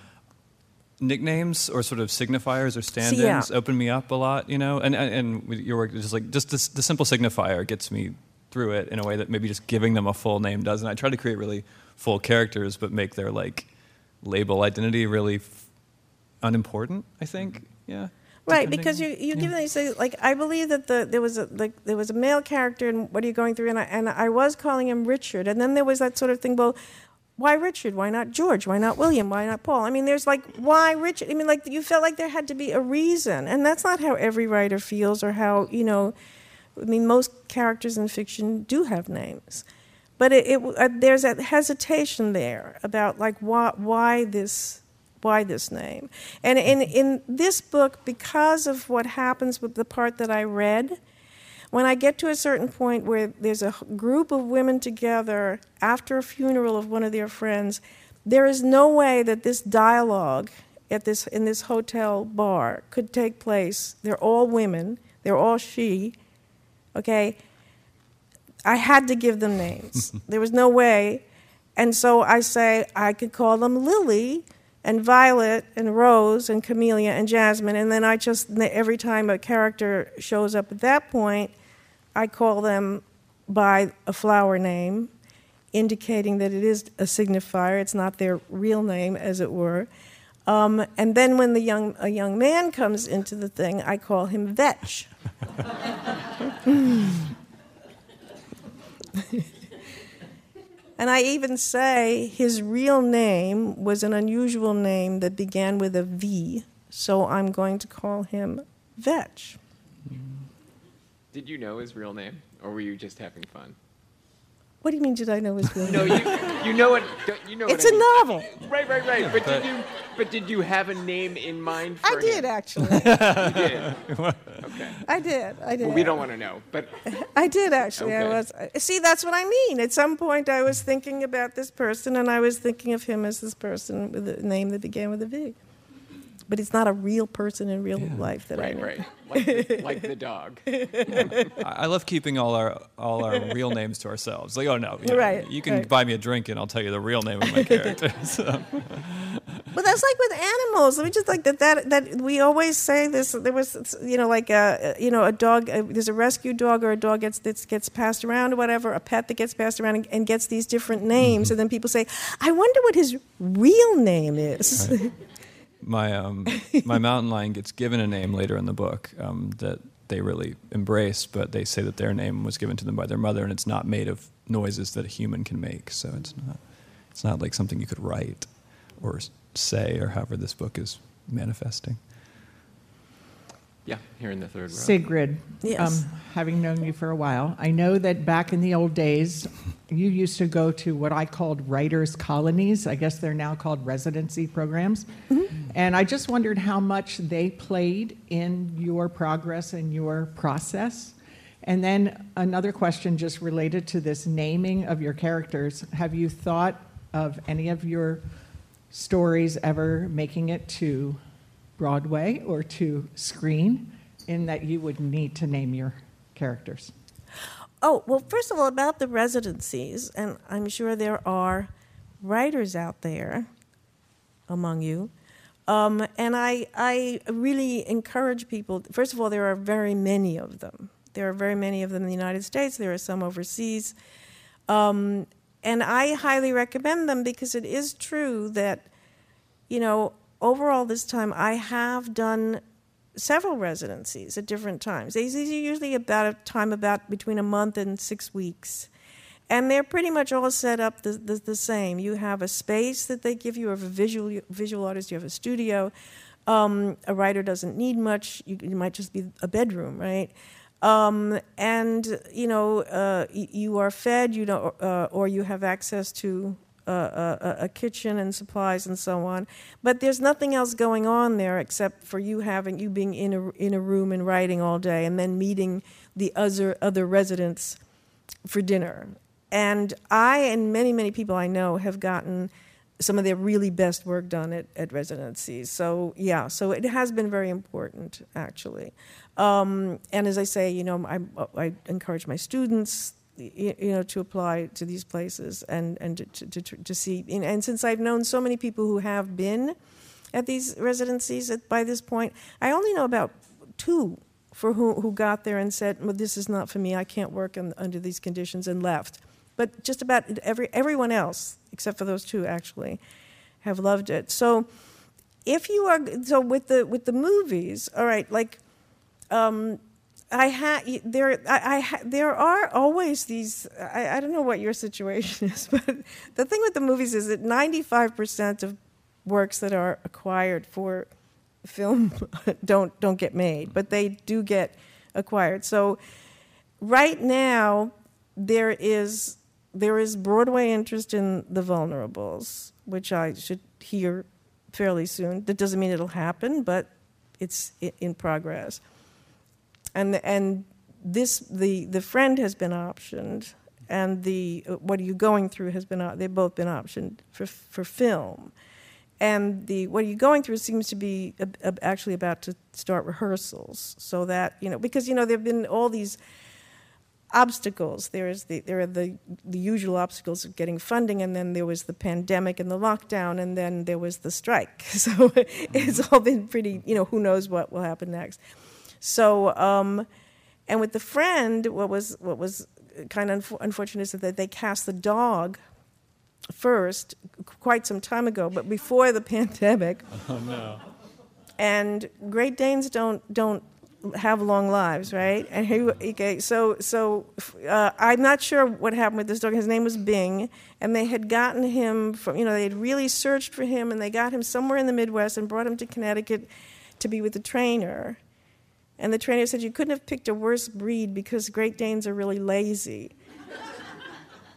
Nicknames or sort of signifiers or stand-ins yeah. open me up a lot, you know. And and, and with your work, just like just this, the simple signifier gets me through it in a way that maybe just giving them a full name doesn't. I try to create really full characters, but make their like label identity really f- unimportant. I think, yeah. Right, Depending- because you you yeah. give them, you say, like, I believe that the there was a like there was a male character and What Are You Going Through, and I, and I was calling him Richard, and then there was that sort of thing. Well, why Richard? Why not George? Why not William? Why not Paul? I mean, there's like why Richard? I mean, like you felt like there had to be a reason, and that's not how every writer feels, or how you know. I mean, most characters in fiction do have names, but it, it uh, there's that hesitation there about like why why this. Why this name? And in, in this book, because of what happens with the part that I read, when I get to a certain point where there's a group of women together after a funeral of one of their friends, there is no way that this dialogue at this in this hotel bar could take place. They're all women. They're all she. Okay? I had to give them names. There was no way. And so I say I could call them Lily, and Violet, and Rose, and Camellia, and Jasmine, and then I just, every time a character shows up at that point, I call them by a flower name, indicating that it is a signifier, it's not their real name, as it were. Um, and then when the young a young man comes into the thing, I call him Vetch. And I even say his real name was an unusual name that began with a V, so I'm going to call him Vetch. Did you know his real name, or were you just having fun? What do you mean? Did I know his real name? No, you you know what you know. It's what I a mean. novel. Right, right, right. But but- did you but did you have a name in mind for I him? did actually. You did. Okay. I did. I did. Well, we don't want to know, but I did actually. I Okay. was. See, that's what I mean. At some point, I was thinking about this person, and I was thinking of him as this person with a name that began with a V. But it's not a real person in real life that I right, know. right, like the, like the dog. I I love keeping all our all our real names to ourselves. Like, oh no, you, know, Right, you can right. buy me a drink and I'll tell you the real name of my character. So, But that's like with animals. Let me just like that. That that we always say this. There was, you know, like a, you know, a dog. Uh, there's a rescue dog or a dog gets that gets passed around or whatever. A pet that gets passed around and, and gets these different names, and then people say, "I wonder what his real name is." Right. my um, my mountain lion gets given a name later in the book um, that they really embrace, but they say that their name was given to them by their mother, and it's not made of noises that a human can make. So it's not it's not like something you could write or say, or however this book is manifesting. Yeah, here in the third row. Sigrid, Yes. um, having known you for a while, I know that back in the old days, you used to go to what I called writers' colonies. I guess they're now called residency programs. And I just wondered how much they played in your progress and your process. And then another question just related to this naming of your characters. Have you thought of any of your stories ever making it to Broadway or to screen, in that you would need to name your characters? Oh, well, first of all, about the residencies, and I'm sure there are writers out there among you, um, and I, I really encourage people. First of all, there are very many of them. There are very many of them in the United States. There are some overseas. Um, and I highly recommend them because it is true that, you know, overall this time I have done several residencies at different times. These are usually about a time about between a month and six weeks. And they're pretty much all set up the, the, the same. You have a space that they give you, of a visual visual artist, you have a studio. Um, a writer doesn't need much. You, it might just be a bedroom, right? Um, and, you know, uh, y- you are fed, you know, uh, or you have access to uh, a, a kitchen and supplies and so on. But there's nothing else going on there except for you having, you being in a, in a room and writing all day and then meeting the other, other residents for dinner. And I and many, many people I know have gotten some of their really best work done at, at residencies. So, yeah, so it has been very important, actually. Um, and as I say, you know, I, I encourage my students, you, you know, to apply to these places and, and to, to, to, to see. And, and since I've known so many people who have been at these residencies at, by this point, I only know about two for who, who got there and said, well, this is not for me, I can't work in, under these conditions, and left. But just about every everyone else, except for those two, actually, have loved it. So, if you are so with the with the movies, all right, like, um, I had there I, I ha, there are always these. I, I don't know what your situation is, but the thing with the movies is that ninety-five percent of works that are acquired for film don't don't get made, but they do get acquired. So, right now there is. There is Broadway interest in The Vulnerables, which I should hear fairly soon. That doesn't mean it'll happen, but it's in progress. And and this the the Friend has been optioned, and the What Are You Going Through has been they've both been optioned for for film. And the What Are You Going Through seems to be actually about to start rehearsals, so that, you know, because, you know, there've been all these obstacles. There is the there are the the usual obstacles of getting funding, and then there was the pandemic and the lockdown, and then there was the strike. So it's all been pretty, you know, who knows what will happen next. So um, and with The Friend, what was what was kind of unfortunate is that they cast the dog first quite some time ago, but before the pandemic. Oh no! And Great Danes don't don't. have long lives, right? And he, okay, so so uh, I'm not sure what happened with this dog. His name was Bing, and they had gotten him from, you know, they had really searched for him, and they got him somewhere in the Midwest and brought him to Connecticut to be with the trainer. And the trainer said, you couldn't have picked a worse breed because Great Danes are really lazy.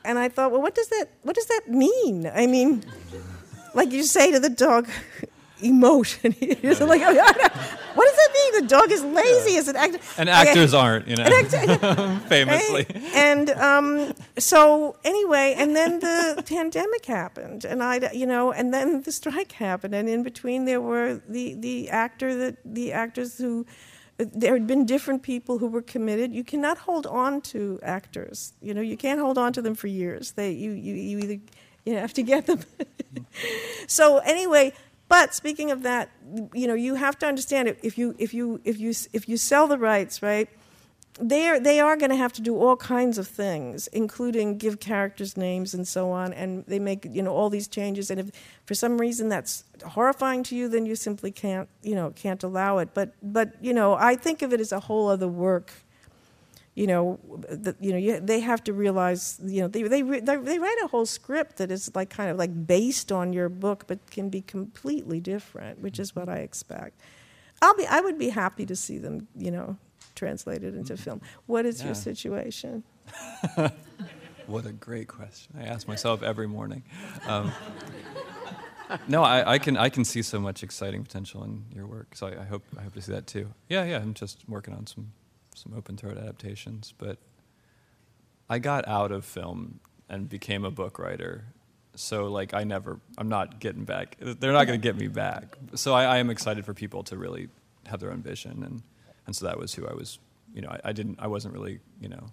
and I thought, well, what does that what does that mean? I mean, like you say to the dog, emotion. You're like, oh, what does that mean? The dog is lazy Yeah. as an actor. And actors Okay. aren't, you know, Actor- famously. Right? And um, so anyway, and then the pandemic happened, and I, you know, and then the strike happened, and in between there were the the actor that the actors who. There had been different people who were committed. You cannot hold on to actors. You know, you can't hold on to them for years. They, you, you, you either, you have to get them. So anyway, but speaking of that, you know, you have to understand it. If you, if you, if you, if you sell the rights, right? They are, they are going to have to do all kinds of things, including give characters names and so on, and they make, you know, all these changes. And if for some reason that's horrifying to you, then you simply can't, you know, can't allow it. But, but you know, I think of it as a whole other work. You know, that you know, you, they have to realize, you know, they they they they write a whole script that is like kind of like based on your book, but can be completely different, which is what I expect. I'll be, I would be happy to see them, you know, translated into film. What is Yeah. your situation? What a great question. I ask myself every morning. Um, no, I, I can I can see so much exciting potential in your work. So I, I hope I hope to see that too. Yeah, yeah. I'm just working on some some open throat adaptations, but I got out of film and became a book writer. So like I never I'm not getting back. They're not going to get me back. So I, I am excited for people to really have their own vision, and and so that was who I was. You know, I, I didn't I wasn't really you know.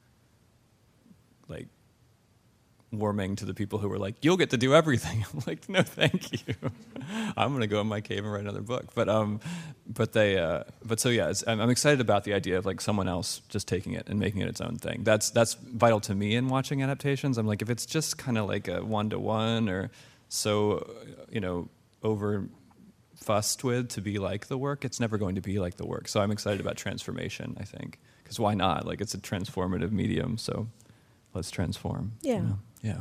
like warming to the people who were like, you'll get to do everything. I'm like, no, thank you. I'm going to go in my cave and write another book. But um, but they, uh, but so yeah, it's, I'm, I'm excited about the idea of like someone else just taking it and making it its own thing. That's that's vital to me in watching adaptations. I'm like, if it's just kind of like a one to one or so, you know, over fussed with to be like the work, it's never going to be like the work. So I'm excited about transformation. I think because why not? Like it's a transformative medium. So. Let's transform. Yeah. You know? Yeah.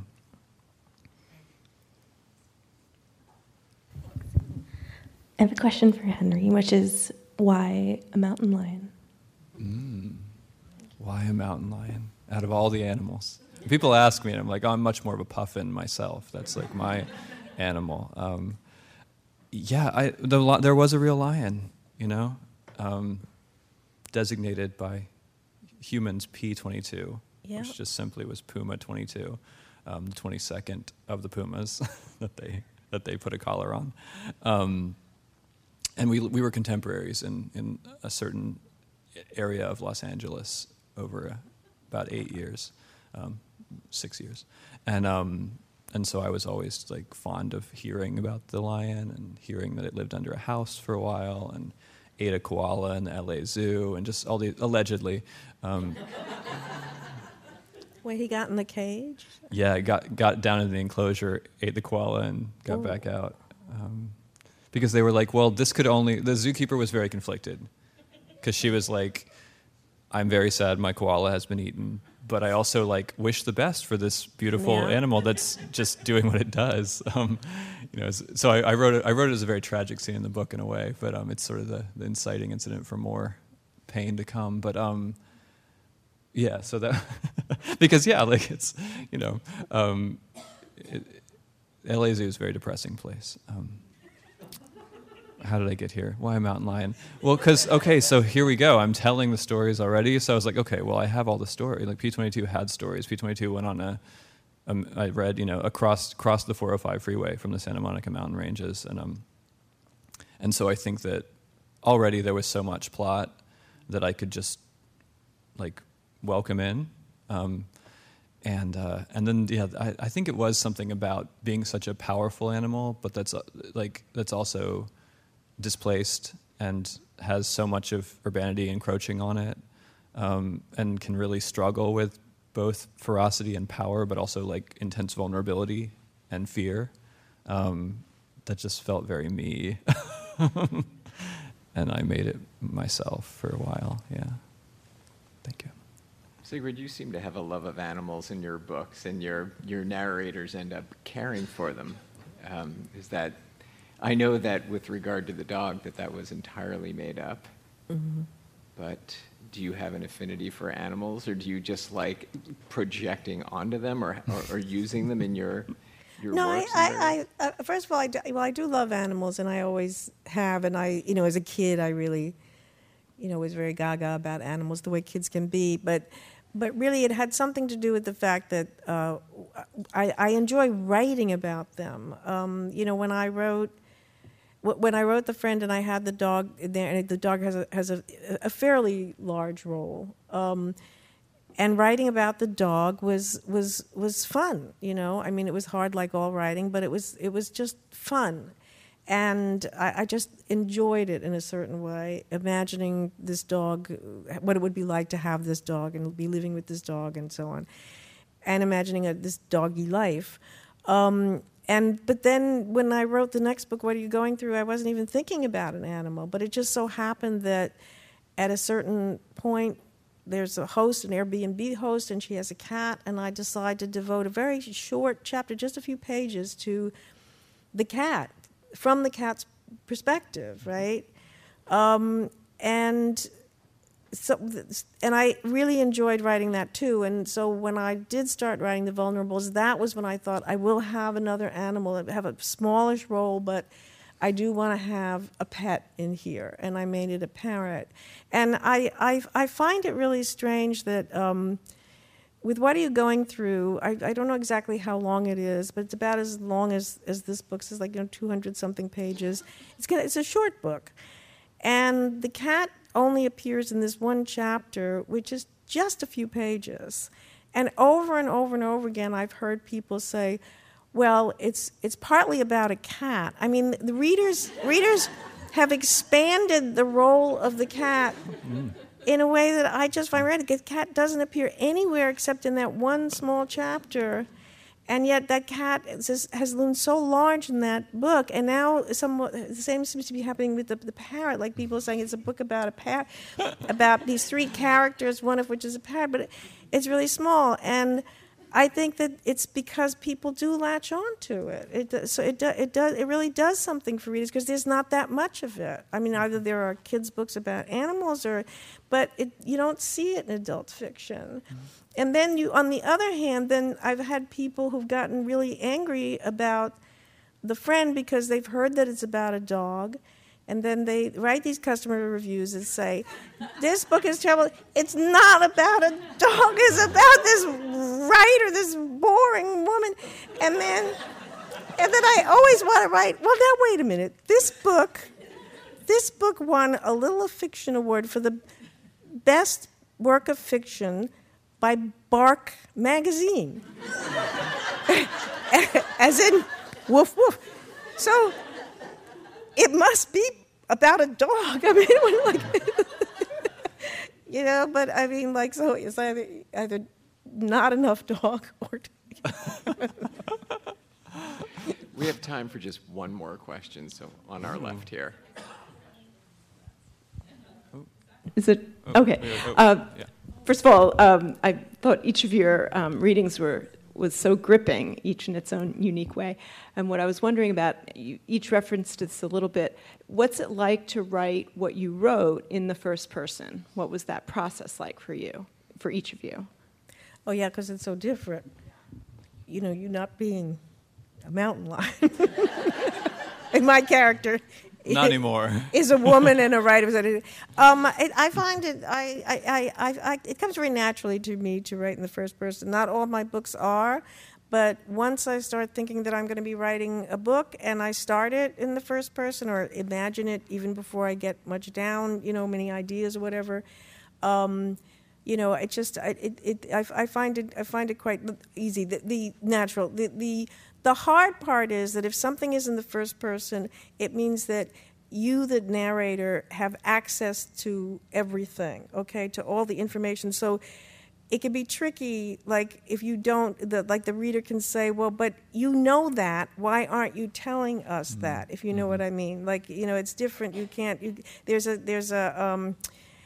I have a question for Henry, which is why a mountain lion? Mm. Why a mountain lion? Out of all the animals. People ask me, and I'm like, oh, I'm much more of a puffin myself. That's like my animal. Um, yeah, I, the, there was a real lion, you know, um, designated by humans P twenty-two. Yeah. Which just simply was Puma twenty-two, um, the twenty-second of the Pumas that they that they put a collar on, um, and we we were contemporaries in, in a certain area of Los Angeles over uh, about eight years, um, six years, and um, and so I was always like fond of hearing about the lion and hearing that it lived under a house for a while and ate a koala in the L A Zoo and just all the allegedly. Um, When he got in the cage? Yeah, got got down in the enclosure, ate the koala, and got Oh. back out. Um, because they were like, well, this could only... The zookeeper was very conflicted. Because she was like, I'm very sad my koala has been eaten, but I also like wish the best for this beautiful Yeah. animal that's just doing what it does. Um, you know, so I, I wrote it. I wrote it as a very tragic scene in the book in a way, but um, it's sort of the, the inciting incident for more pain to come. But um, yeah, so that because yeah, like it's you know, um, it, L A Zoo is a very depressing place. Um, how did I get here? Why a mountain lion? Well, because okay, so here we go. I'm telling the stories already. So I was like, okay, well, I have all the stories. Like P twenty-two had stories. P twenty-two went on a. Um, I read, you know, across across the four oh five freeway from the Santa Monica mountain ranges, and um, and so I think that already there was so much plot that I could just like welcome in, um, and uh, and then yeah, I, I think it was something about being such a powerful animal, but that's uh, like that's also displaced and has so much of urbanity encroaching on it, um, and can really struggle with both ferocity and power, but also like intense vulnerability and fear. Um, that just felt very me. And I made it myself for a while, yeah. Thank you. Sigrid, you seem to have a love of animals in your books, and your, your narrators end up caring for them. Um, is that, I know that with regard to the dog, that that was entirely made up. Mm-hmm. but do you have an affinity for animals, or do you just like projecting onto them, or or, or using them in your your No, I, works? and various- I, I uh, first of all, I do, well, I do love animals, and I always have, and I, you know, as a kid, I really, you know, was very gaga about animals, the way kids can be, but, but really, it had something to do with the fact that uh, I, I enjoy writing about them. Um, you know, when I wrote, when I wrote The Friend, and I had the dog in there, and the dog has a has a, a fairly large role. Um, And writing about the dog was was was fun, you know. I mean, it was hard, like all writing, but it was it was just fun, and I, I just enjoyed it in a certain way. Imagining this dog, what it would be like to have this dog and be living with this dog, and so on, and imagining a, this doggy life. Um, and but then when I wrote the next book, What Are You Going Through? I wasn't even thinking about an animal, but it just so happened that at a certain point, there's a host, an Airbnb host, and she has a cat, and I decide to devote a very short chapter, just a few pages, to the cat, from the cat's perspective, right? Um, and so, and I really enjoyed writing that too. And so when I did start writing The Vulnerables, that was when I thought I will have another animal, have a smallish role, but I do want to have a pet in here, and I made it a parrot. And I, I, I find it really strange that um, with What Are You Going Through, I, I don't know exactly how long it is, but it's about as long as, as this book. It's like, you know, two hundred something pages. It's, gonna, it's a short book. And the cat only appears in this one chapter, which is just a few pages. And over and over and over again, I've heard people say, well, it's it's partly about a cat. I mean, the readers readers have expanded the role of the cat mm. in a way that I just find radical. The cat doesn't appear anywhere except in that one small chapter, and yet that cat is, has loomed so large in that book. And now, somewhat the same seems to be happening with the, the parrot. Like people are saying, it's a book about a parrot, about these three characters, one of which is a parrot, but it, it's really small. And I think that it's because people do latch on to it. It does, so it do, it does it really does something for readers because there's not that much of it. I mean, either there are kids' books about animals, or, but it, you don't see it in adult fiction. Mm-hmm. And then you, on the other hand, then I've had people who've gotten really angry about The Friend because they've heard that it's about a dog. And then they write these customer reviews and say, this book is terrible. It's not about a dog. It's about this writer, this boring woman. And then and then I always want to write, well, now, wait a minute. This book, this book won a Little of Fiction Award for the best work of fiction by Bark Magazine. As in, woof, woof. So it must be about a dog. I mean, like, you know, but I mean, like, so it's either, either not enough dog or. We have time for just one more question, so on our left here. Is it? Okay. Uh, first of all, um, I thought each of your um, readings were was so gripping, each in its own unique way. And what I was wondering about, you each referenced this a little bit, what's it like to write what you wrote in the first person? What was that process like for you, for each of you? Oh, yeah, because it's so different. You know, you're not being a mountain lion. And my character Not anymore. is a woman and a writer. Um, it, I find it. I, I, I, I, it comes very naturally to me to write in the first person. Not all my books are, but once I start thinking that I'm going to be writing a book, and I start it in the first person, or imagine it even before I get much down, you know, many ideas or whatever. Um, you know, it just, I, it, it, I, I find it, I find it quite easy. The, the natural, the, the. The hard part is that if something is in the first person, it means that you, the narrator, have access to everything, okay, to all the information. So it can be tricky, like if you don't, the, like the reader can say, well, but you know that, why aren't you telling us mm-hmm. that, if you know mm-hmm. what I mean? Like, you know, it's different, you can't, you, there's a, there's a, um,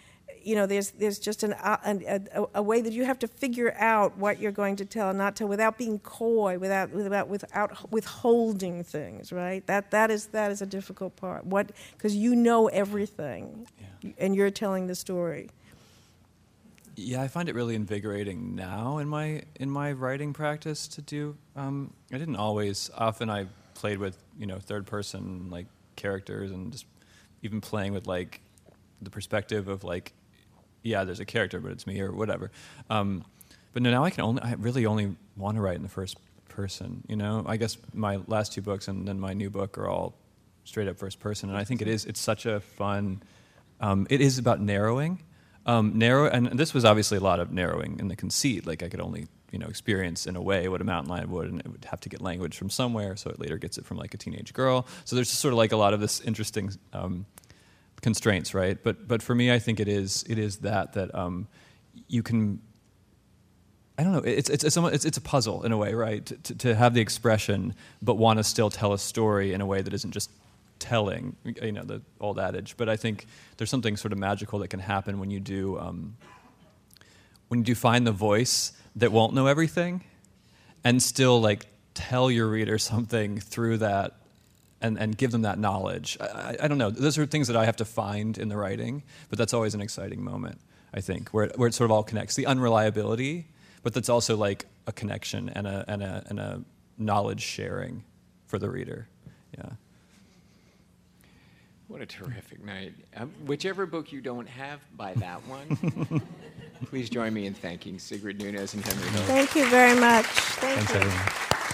you know, there's there's just an, uh, an a, a way that you have to figure out what you're going to tell and not tell without being coy, without without without withholding things, right? That that is that is a difficult part. What because you know everything, Yeah. and you're telling the story. Yeah, I find it really invigorating now in my in my writing practice to do. Um, I didn't always. Often I played with you know third person like characters and just even playing with like the perspective of like, yeah, there's a character, but it's me or whatever. Um, but no, now I can only. I really only want to write in the first person. You know, I guess my last two books and then my new book are all straight up first person, and I think it is. It's such a fun. Um, it is about narrowing. Um, narrow, and this was obviously a lot of narrowing in the conceit. Like I could only, you know, experience in a way what a mountain lion would, and it would have to get language from somewhere. So it later gets it from like a teenage girl. So there's just sort of like a lot of this interesting um, constraints, right? But but for me, I think it is it is that that um, you can. I don't know. It's it's it's it's, it's a puzzle in a way, right? To, to, to have the expression, but want to still tell a story in a way that isn't just telling, you know, the old adage. But I think there's something sort of magical that can happen when you do um, when you do find the voice that won't know everything, and still like tell your reader something through that, and, and give them that knowledge. I, I, I don't know. Those are things that I have to find in the writing, but that's always an exciting moment, I think, where it, where it sort of all connects. The unreliability, but that's also like a connection and a and a and a knowledge sharing for the reader. Yeah. What a terrific night. Um, whichever book you don't have, buy that one. Please join me in thanking Sigrid Nunez and Henry Hill. Thank you very much. Thank Thanks, you. everyone.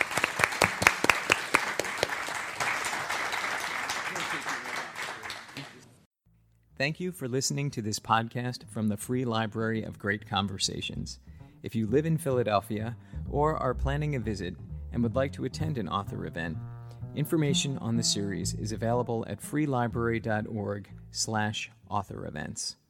Thank you for listening to this podcast from the Free Library of Great Conversations. If you live in Philadelphia or are planning a visit and would like to attend an author event, information on the series is available at freelibrary dot org slash author events.